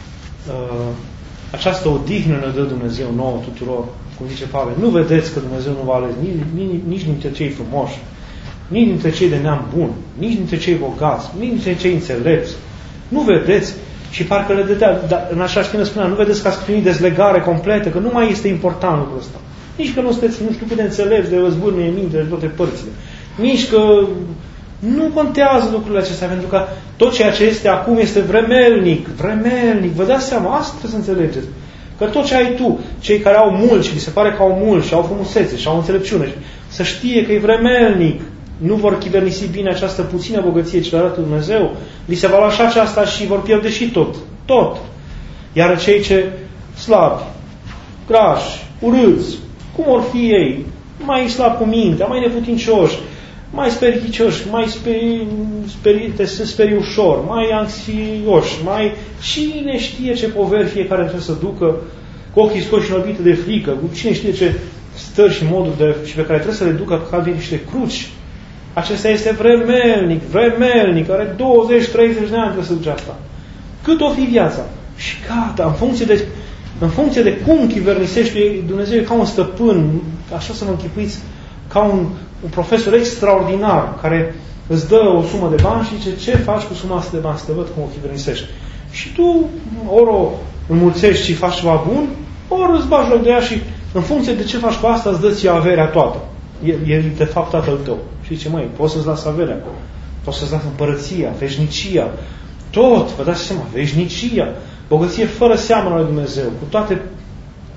această odihnă ne dă Dumnezeu nouă tuturor, cum zice Pavel. Nu vedeți că Dumnezeu nu va ales nici dintre cei frumoși, nici dintre cei de neam bun, nici dintre cei bogați, nici dintre cei înțelepți. Nu vedeți? Și parcă le dădea, dar în așa timp spunea, nu vedeți că ați primit dezlegare completă, că nu mai este important lucrul ăsta. Nici că nu sunteți, nu știu cât de înțelepți, de răzbârnie minte de toate părțile. Nici că nu contează lucrurile acestea, pentru că tot ceea ce este acum este vremelnic. Vă dați seama, asta trebuie să înțelegeți. Că tot ce ai tu, cei care au mult și li se pare că au mult și au frumusețe și au înțelepciune, să știe că e vremelnic. Nu vor chibernisi bine această puțină bogăție ce le arată Dumnezeu, li se va lua și aceasta și vor pierde și tot. Iar cei ce slabi, grași, urâți, cum vor fi ei? Mai slabi cu mintea, mai neputincioși, mai spericioși, mai se sperie ușor, mai anxioși, mai... Cine știe ce poveri fiecare trebuie să ducă cu ochii scoși și înălbite de frică, cu cine știe ce stări și moduri și pe care trebuie să le ducă ca de niște cruci. Acesta este vremelnic, are 20-30 de ani trebuie să duce asta. Cât o fi viața? Și gata, în funcție de cum chivernisește Dumnezeu, ca un stăpân, așa să vă închipuiți, ca un profesor extraordinar, care îți dă o sumă de bani și zice, ce faci cu suma asta de bani? Să te văd cum o chivernisești. Și tu ori o înmulțești și faci ceva bun, ori îți bagi loc de ea și în funcție de ce faci cu asta, îți dă ție averea toată. E de fapt tatăl tău. Și zice, măi, poți să-ți las averea, poți să-ți las împărăția, veșnicia, tot, vă dați seama, veșnicia, bogăție fără seamă la Dumnezeu, cu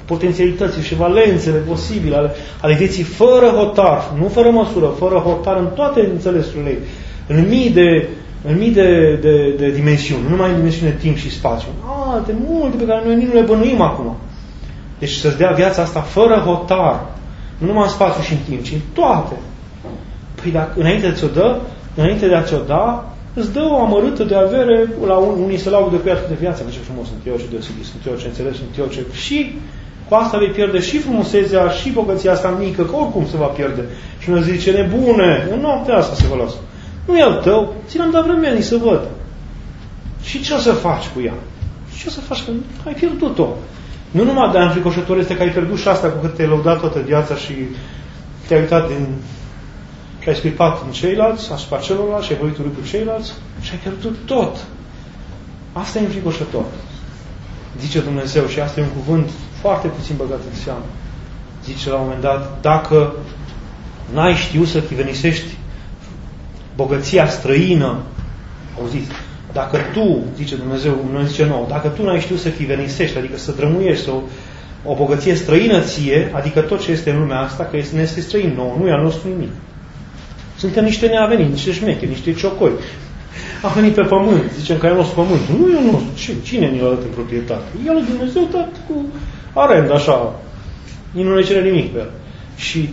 potențialitățile și valențele posibile ale vieții fără hotar, nu fără măsură, fără hotar în toate înțelesurile ei, în mii de dimensiuni, nu numai în dimensiune timp și spațiu, alte, multe pe care noi nu le bănuim acum. Deci să-ți dea viața asta fără hotar, nu numai în spațiu și în timp, ci în toate. Păi dacă înainte de a ți-o da, îți dă o amărâtă de avere, la unii se laudă cu ea de viață, ce frumos sunt eu, ce deosebit sunt eu, ce înțeles sunt eu, ce... Și cu asta vei pierde și frumusețea, și bogăția asta mică, că oricum se va pierde. Și unul zice, nebune, în noaptea asta se va lasă. Nu e al tău, ți-l-am dat vremelnic să văd. Și ce o să faci cu ea? Și ce o să faci? Că ai pierdut-o. Nu numai de înfricoșător este că ai pierdut și asta cu cât te-ai lăudat toată viața și te-ai uitat și ai scuipat în ceilalți, asupra celorlalți și ai vorbit urât cu ceilalți și ai pierdut tot. Asta e înfricoșător. Zice Dumnezeu, și asta e un cuvânt foarte puțin băgat în seamă. Zice la un moment dat, dacă n-ai știut să chivenisești bogăția străină, auziți, dacă tu, zice Dumnezeu, noi zice nouă, dacă tu n-ai știut să chivenisești, adică să drămuiești o bogăție străină ție, adică tot ce este în lumea asta, că ne este străin nouă, nu e al nostru nimic. Suntem niște neaveniți, niște șmecheri, niște ciocoi. Am venit pe pământ, zicem că e al nostru pământ. Nu e al nostru. Cine ne-l arată în proprietate? E al Dumnezeu dat cu arendă, așa. Nu ne cere nimic pe el. Și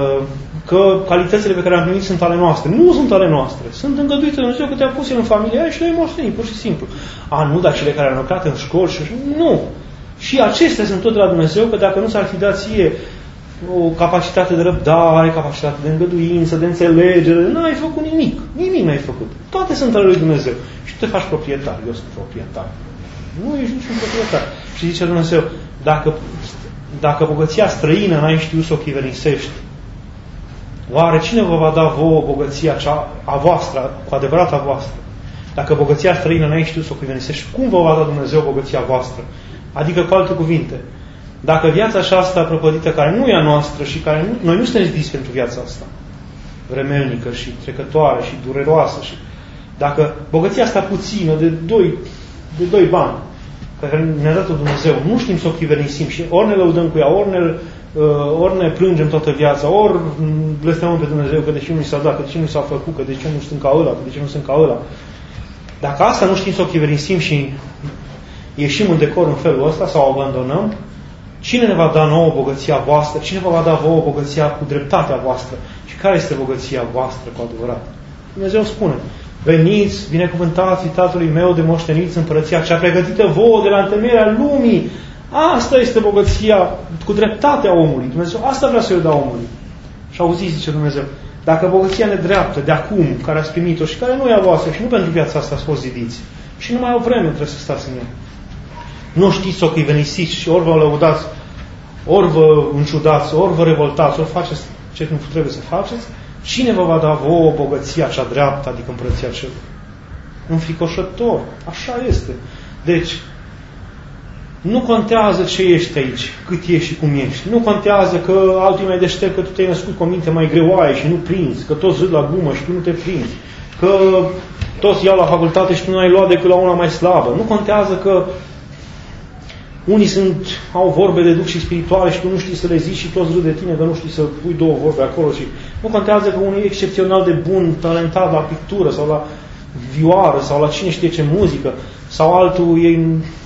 că calitățile pe care le-am primit sunt ale noastre. Nu sunt ale noastre. Sunt îngăduite de Dumnezeu că te-a pus el în familia aia și le-ai moștenit, pur și simplu. Nu, dar cele care au lucrat în școli și nu. Și acestea sunt tot de la Dumnezeu, că dacă nu s-ar fi dat ție o capacitate de răbdare, capacitate de îngăduință, de înțelegere, n-ai făcut nimic. Nimic n-ai făcut. Toate sunt ale lui Dumnezeu. Și tu te faci proprietar. Eu sunt proprietar. Nu ești niciun proprietar. Și zice Dumnezeu, dacă bogăția străină n-ai știut să o chivenisești, oare cine vă va da vouă bogăția cea a voastră, cu adevărat a voastră? Dacă bogăția străină n-ai știut să o chivenisești, cum vă va da Dumnezeu bogăția voastră? Adică, cu alte cuvinte, dacă viața aceasta prăpădită, care nu e a noastră și care noi nu suntem zis pentru viața asta, vremelnică și trecătoare și dureroasă, și dacă bogăția asta puțină de doi bani, pe care ne-a dat-o Dumnezeu, nu știm să o chivenisim și ori ne lăudăm cu ea, ori ne plângem toată viața, ori blestemăm pe Dumnezeu că de ce nu s-a dat, că de ce nu s-a făcut, că de ce nu sunt ca ăla, că de ce nu sunt ca ăla. Dacă asta nu știm să o chivenisim și ieșim în decor în felul ăsta sau o abandonăm, cine ne va da nouă bogăția voastră? Cine vă va da vouă bogăția cu dreptatea voastră? Și care este bogăția voastră cu adevărat? Dumnezeu spune, veniți, binecuvântați Tatălui meu de moșteniți împărăția cea pregătită vouă de la întemeierea lumii. Asta este bogăția cu dreptatea omului. Dumnezeu asta vrea să-i dea omului. Și auziți, zice Dumnezeu, dacă bogăția nedreaptă de acum, care ați primit-o și care nu e a voastră și nu pentru viața asta ați fost zidiți, și numai o vreme trebuie să stați în ea, nu știți să o chivenisiți și ori vă lăudați, ori vă înciudați, ori vă revoltați, ori faceți ce nu trebuie să faceți, cine vă va da vouă bogăția cea dreaptă, adică împărăția cerului? Înfricoșător. Așa este. Deci, nu contează ce ești aici, cât ești și cum ești. Nu contează că altul e mai deștept, că tu te-ai născut cu o minte mai greoaie și nu prinzi, că toți râd la glumă și tu nu te prinzi, că toți iau la facultate și tu nu ai luat decât la una mai slabă. Nu contează că unii au vorbe de duh și spirituale și tu nu știi să le zici și toți râd de tine că nu știi să pui două vorbe acolo. Și nu contează că unul e excepțional de bun, talentat la pictură sau la vioară sau la cine știe ce muzică, sau altul e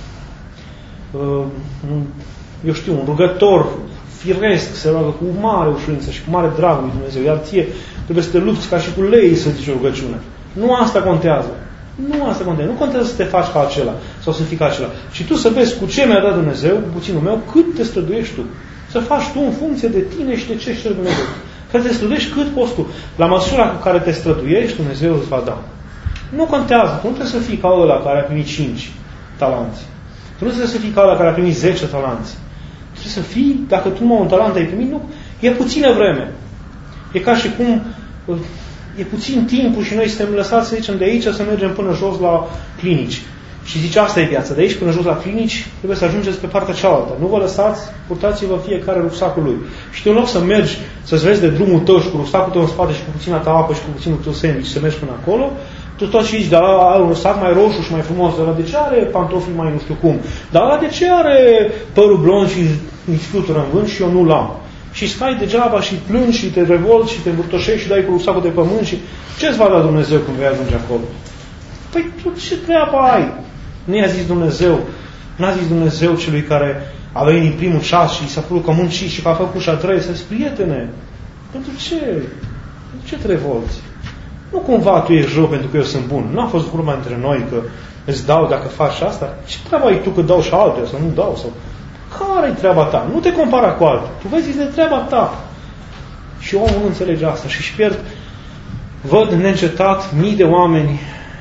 un rugător firesc, se roagă cu mare ușurință și cu mare drag lui Dumnezeu, iar ție trebuie să te lupți ca și cu lei să zici o rugăciune. Nu asta contează. Nu asta contează. Nu contează să te faci ca acela sau să fii ca acela. Și tu să vezi cu ce mi-a dat Dumnezeu, cu puținul meu, cât te străduiești tu. Să faci tu în funcție de tine și de ce știi Dumnezeu. Că te străduiești cât poți tu. La măsura cu care te străduiești, Dumnezeu îți va da. Nu contează. Tu nu trebuie să fii ca ăla care a primit 5 talanți. Tu nu trebuie să fii ca ăla care a primit 10 talanți. Trebuie să fii, dacă tu numai un talent ai primit, nu, e puțină vreme. E ca și cum e puțin timpul și noi suntem lăsați, să zicem, de aici să mergem până jos la clinici. Și zice, asta e viața. De aici până jos la clinici trebuie să ajungeți pe partea cealaltă. Nu vă lăsați, purtați-vă fiecare rucsacul lui. Și în loc să mergi, să-ți vezi de drumul tău și cu rucsacul tău în spate și cu puțina ta apă și cu puținul tău sandwich să mergi până acolo, tu tot și zici, dar are un rucsac mai roșu și mai frumos, dar de ce are pantofii mai nu știu cum? Dar de ce are părul blond și îi flutură în vânt și eu nu l-am. Și stai degeaba și plângi și te revolți și te învârtoșești și dai cu rucsacul de pământ și ce-ți va da Dumnezeu când vei ajunge acolo? Păi tu ce treabă ai? Nu i-a zis Dumnezeu, n-a zis Dumnezeu celui care a venit în primul ceas și s-a părut că a muncit și că a făcut și a trăit, să-ți prietene, pentru ce? Pentru ce te revolți? Nu cumva tu ești rău pentru că eu sunt bun. Nu a fost vorba între noi că îți dau dacă faci asta. Ce treaba ai tu că dau și alte sau nu dau? Sau... Care-i treaba ta? Nu te compara cu altul. Tu vezi de treaba ta. Și omul nu înțelege asta și își pierd. Văd neîncetat mii de oameni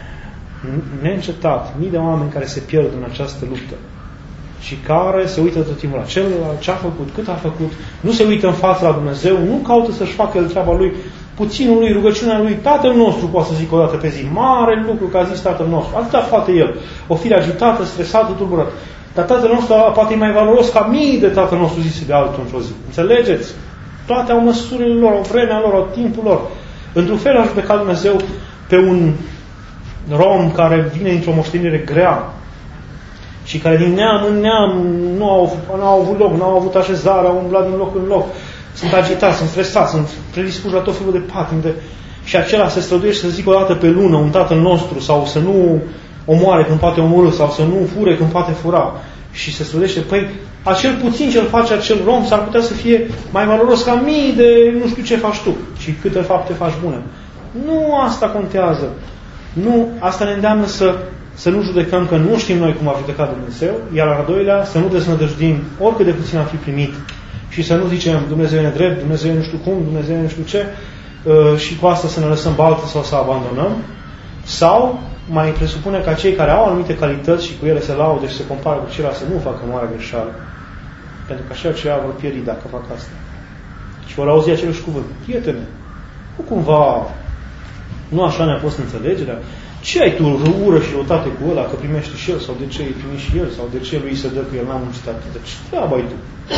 care se pierd în această luptă și care se uită tot timpul la celălalt, ce a făcut, cât a făcut, nu se uită în fața la Dumnezeu, nu caută să-și facă el treaba lui, puținul lui, rugăciunea lui, Tatăl nostru, poate să zic o dată pe zi, mare lucru că a zis Tatăl nostru, atâta poate el, o fire agitată, stresată, tulburată. Dar Tatăl nostru poate e mai valoros ca mii de Tatăl nostru zise de altul într-o zi. Înțelegeți? Toate au măsurile lor, au vremea lor, au timpul lor. Într-un fel a judecat Dumnezeu pe un rom care vine dintr-o moștenire grea și care din neam în neam nu au avut loc, nu au avut așezare, au umblat din loc în loc, sunt agitați, sunt stresați, sunt predispuși la tot felul de patimi. Și acela se străduiește să zică o dată pe lună un Tatăl nostru sau să nu omoare când poate omorâ sau să nu fure când poate fura. Și se străduiește, păi, acel puțin ce-l face acel rom s-ar putea să fie mai valoros ca mii de nu știu ce faci tu și câte fapte faci bune. Nu asta contează. Nu, asta ne îndeamnă să nu judecăm, că nu știm noi cum a judecat Dumnezeu, iar al doilea, să nu deznădăjduim oricât de puțin am fi primit și să nu zicem Dumnezeu e nedrept, Dumnezeu e nu știu cum, Dumnezeu e nu știu ce și cu asta să ne lăsăm baltă sau să abandonăm. Sau mai presupune ca cei care au anumite calități și cu ele se laudă și se compară cu ceilalți să nu facă mare greșeală. Pentru că așa aceia vor pieri dacă fac asta. Și vor auzi același cuvânt. Prietene, nu cumva nu așa ne-a fost înțelegerea? Ce ai tu ură și răutate cu ăla, că primește și el, sau de ce îi primi și el, sau de ce lui se dă că el n-a muncit atât? De ce treabă ai tu?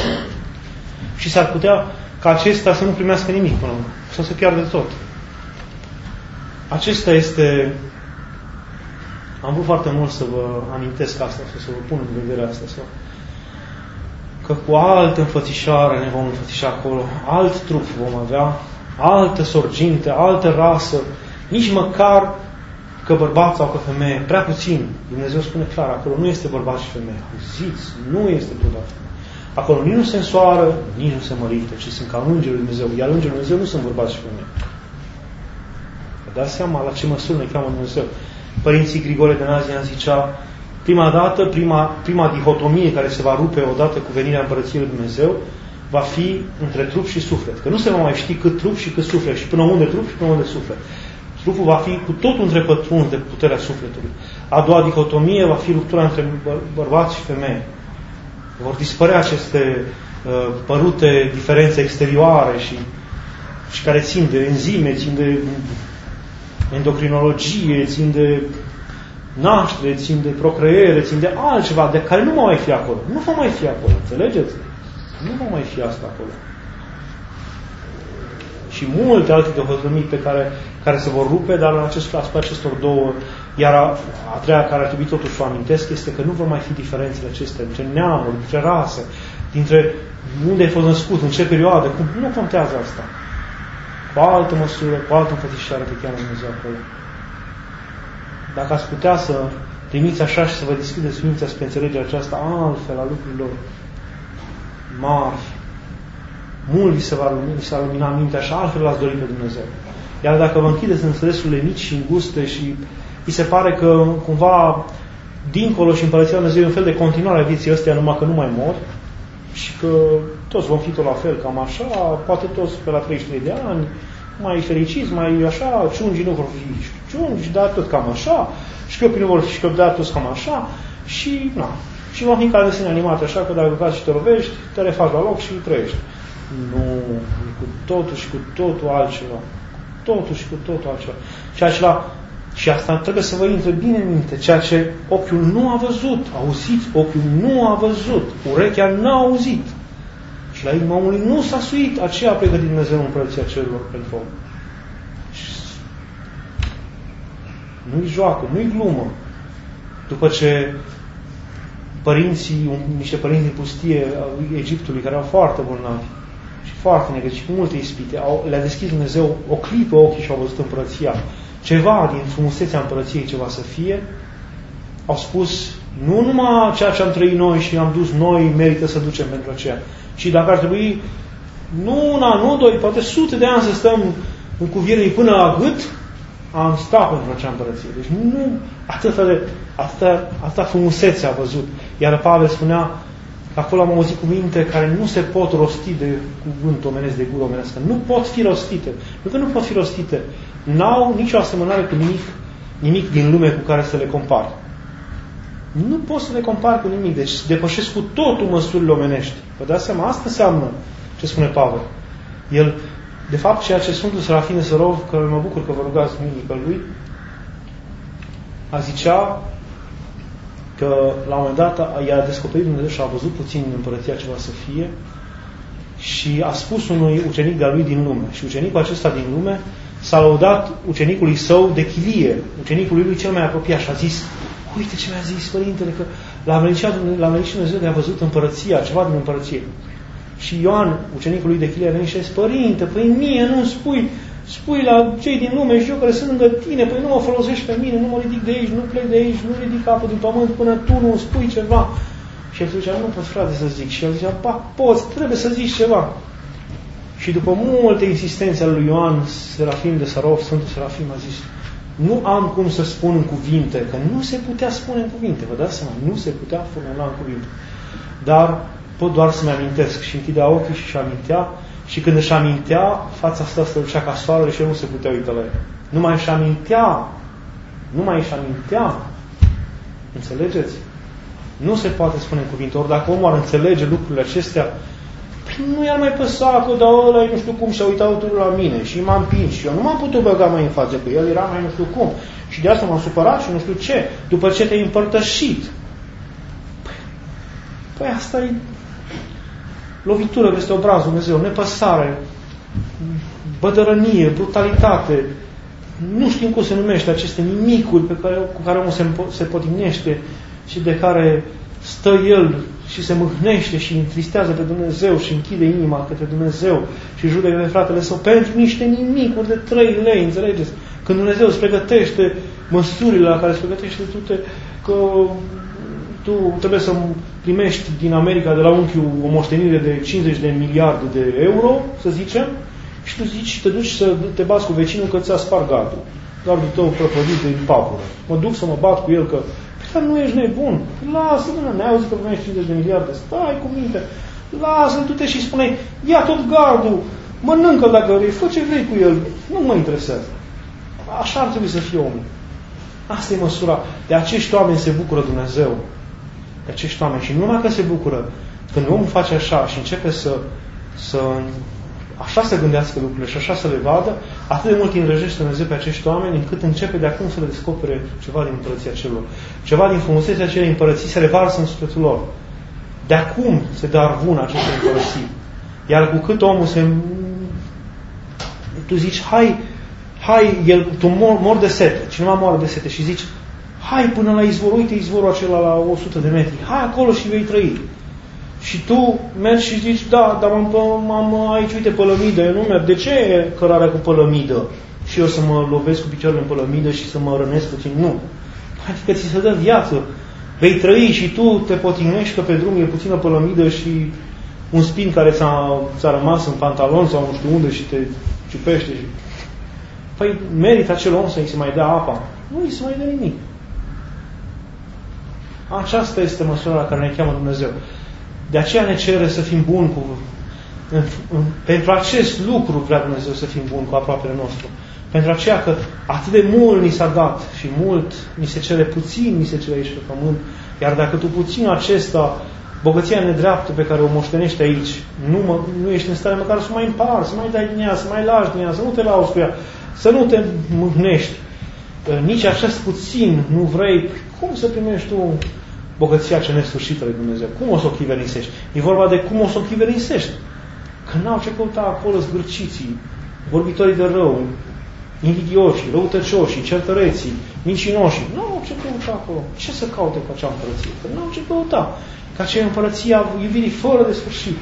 Și s-ar putea ca acesta să nu primească nimic până să se piardă tot. Acesta este... Am vrut foarte mult să vă amintesc asta, să vă pun în vedere asta, că cu altă înfățișare ne vom înfățișa acolo, alt trup vom avea, altă sorginte, altă rasă, nici măcar că bărbat sau că femeie, prea puțin. Dumnezeu spune clar, acolo nu este bărbat și femeie. Auziți, nu este bărbat. Acolo nici nu se însoară, nici nu se mărită, ci sunt ca îngerii lui Dumnezeu. Iar îngerii lui Dumnezeu nu sunt bărbați și femeie. Vă dați seama la ce măsură ne cheamă Dumnezeu. Părinții Grigore de Nazian zicea, prima dihotomie care se va rupe odată cu venirea Împărăției lui Dumnezeu va fi între trup și suflet. Că nu se va mai ști cât trup și cât suflet. Și până unde trup și până unde suflet. Trupul va fi cu totul întrepătruns de puterea sufletului. A doua dihotomie va fi ruptura între bărbați și femei. Vor dispărea aceste părute diferențe exterioare și care țin de enzime, țin de endocrinologie, țin de naștere, țin de procreere, țin de altceva, de care nu va mai fi acolo. Nu va mai fi acolo, înțelegeți? Nu va mai fi asta acolo. Și multe alte dihotomii pe care se vor rupe, dar în asupra acestor două, iar a treia care ar trebui totuși să o amintesc, este că nu vor mai fi diferențele acestea dintre neamuri, dintre rase, dintre unde ai fost născut, în ce perioadă, cum. Nu contează asta. Cu altă măsură, cu altă înfățișare te cheamă Dumnezeu acolo. Dacă ați putea să primiți așa și să vă deschideți mintea spre înțelegerea aceasta altfel a lucrurilor mari, mult vi se va lumina mintea și altfel l-ați dorit pe Dumnezeu. Iar dacă vă închideți în înțelesurile mici și înguste și vi se pare că cumva dincolo și Împărăția Lui Dumnezeu e un fel de continuare a vieții ăsteia, numai că nu mai mor și că toți vom fi tot la fel, cam așa, poate toți pe la 33 de ani, mai fericiți, mai așa, ciungii nu vor fi ciungi, dar tot cam așa, șchiopii nu vor fi șchiopi, dar toți cam așa și na. Și vom fi ca desene animate așa, că dacă cazi și te rovești, te refaci la loc și trăiești. Nu, cu totul și cu totul altceva. Totul și cu totul altceva. Și asta trebuie să vă intre bine în minte. Ceea ce ochiul nu a văzut, auziți, ochiul nu a văzut, urechea n-a auzit. Și la inima omului nu s-a suit aceea a pregătit Dumnezeu în Împărăția Cerurilor pentru om. Nu-i joacă, nu-i glumă. După ce niște părinți din pustie Egiptului care erau foarte bolnavi și foarte negri și cu multe ispite. Le-a deschis Dumnezeu o clipă ochii și au văzut împărăția. Ceva din frumusețea împărăției, ceva să fie. Au spus, nu numai ceea ce am trăit noi și am dus noi merită să ducem pentru aceea, ci dacă ar trebui nu una, nu doi, poate sute de ani să stăm în cuvierni până la gât, am stat pentru acea împărăție. Deci nu atâta frumusețe a văzut. Iar Pavel spunea că acolo am auzit cuvinte care nu se pot rosti de cuvânt omenesc, de gură omenească. Nu pot fi rostite. Nu că nu pot fi rostite. N-au nicio asemănare cu nimic din lume cu care să le compari. Nu poți să le compari cu nimic. Deci depășesc cu totul măsurile omenești. Vă dați seama? Asta înseamnă ce spune Pavel. El, de fapt, ceea ce Sfântul Serafin de Sărov, că mă bucur că vă rugați minică lui, a zicea că la un moment dat i-a descoperit Dumnezeu și a văzut puțin în împărăția ce va să fie și a spus unui ucenic de-a lui din lume. Și ucenicul acesta din lume s-a lăudat ucenicului său de chilie, ucenicului lui cel mai apropiat și a zis, uite ce mi-a zis Părintele, că l-a mălicit Dumnezeu de a văzut împărăția, ceva din împărăție. Și Ioan, ucenicul lui de chilie, a venit și a zis, Părinte, păi mie nu spui la cei din lume și eu care sunt lângă tine, păi nu mă folosești pe mine, nu mă ridic de aici, nu plec de aici, nu ridic capul din pământ până tu nu îmi spui ceva. Și el zicea, nu pot, frate, să zic. Și el zicea, poți, trebuie să zici ceva. Și după multe insistențe ale lui Ioan Serafim de Sarov, Sfântul Serafim a zis, nu am cum să spun în cuvinte, că nu se putea spune în cuvinte, vă dați seama, nu se putea formula în cuvinte. Dar pot doar să-mi amintesc. Și închidea ochii și amintea. Și când își amintea, fața asta strălucea ca soarele și el nu se putea uita la el. Numai își amintea. Înțelegeți? Nu se poate spune în cuvinte. Ori dacă omul ar înțelege lucrurile acestea, nu i-ar mai păsa că dar ăla nu știu cum și-a uitat totul la mine și m-am împins și eu nu m-am putut băga mai în față, că el era mai nu știu cum. Și de asta m-am supărat și nu știu ce. După ce te-ai împărtășit. Păi asta e lovitură peste obrazul Dumnezeu, nepăsare, bădărănie, brutalitate. Nu știm cum se numește aceste nimicuri cu care omul se potignește și de care stă el și se mâhnește și întristează pe Dumnezeu și închide inima către Dumnezeu și judecă pe fratele său pentru niște nimicuri de 3 lei, înțelegeți? Când Dumnezeu îți pregătește măsurile la care îți pregătește că tu trebuie să primești din America, de la unchiul, o moștenire de 50 de miliarde de euro, să zicem, și tu zici, te duci să te bați cu vecinul că ți-a spart gardul. Gardul tău prăpădit de papură. Mă duc să mă bat cu el că nu ești nebun. Lasă-mă, n-ai auzit că primești 50 de miliarde. Stai cu minte. Lasă-l, du-te și spune, ia tot gardul, mănâncă dacă vrei, fă ce vrei cu el. Nu mă interesează. Așa ar trebui să fie omul. Asta e măsura. De acești oameni se bucură Dumnezeu. De acești oameni. Și nu numai că se bucură, când omul face așa și începe așa să gândească lucrurile și așa să le vadă, atât de mult îi înrăjește Dumnezeu pe acești oameni, încât începe de acum să le descopere ceva din împărăția celor. Ceva din frumusețea acelei împărății se revarsă în sufletul lor. De acum se dă arvun acestei împărății. Iar cu cât omul tu zici, hai, tu mor de sete, cineva moare de sete și zici, hai până la izvor, uite izvorul acela la 100 de metri, hai acolo și vei trăi. Și tu mergi și zici, da, dar am aici, uite, pălămidă, eu nu merg. De ce e cărarea cu pălămidă? Și eu să mă lovesc cu picioarele în pălămidă și să mă rănesc puțin? Nu. Adică ți se dă viață. Vei trăi și tu te potignești că pe drum e puțină pălămidă și un spin care ți-a rămas în pantalon sau nu știu unde și te ciupește. Păi merită acel om să-i se mai dea apa. Nu îi se mai dă nimic. Aceasta este măsura la care ne cheamă Dumnezeu. De aceea ne cere să fim buni pentru acest lucru vrea Dumnezeu să fim buni cu aproapele nostru. Pentru aceea că atât de mult ni s-a dat și mult ni se cere, puțin ni se cere aici pe pământ, iar dacă tu puțin acesta, bogăția nedreaptă pe care o moștenești aici, nu ești în stare măcar să mai împarți, să mai dai din ea, să mai lași din ea, să nu te lauzi cu ea, să nu te mâhnești. Nici acest puțin nu vrei, cum să primești tu bogăția cea nesfârșită lui Dumnezeu? Cum o să o chiverisești? E vorba de cum o să o chiverisești. Că n-au ce căuta acolo zgârciții, vorbitorii de rău, invidioșii, răutăcioșii, certăreții, mincinoșii. Nu au ce căuta acolo. Ce să caute cu acea împărăție? Că nu au ce căuta. Că aceea împărăția iubirii fără de sfârșit.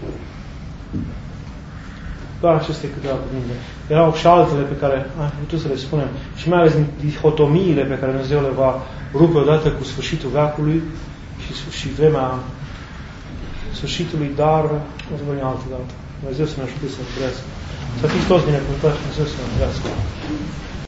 Doar aceste câteva cuvinte. Erau și altele pe care am putut să le spunem. Și mai ales dihotomiile pe care Dumnezeu le va rupe odată cu sfârșitul veacului și vremea sfârșitului, dar o să vorbim altă dată. Dumnezeu să ne ajute să înțelească. Să fiți toți binecuvântați, Dumnezeu să ne înțelească.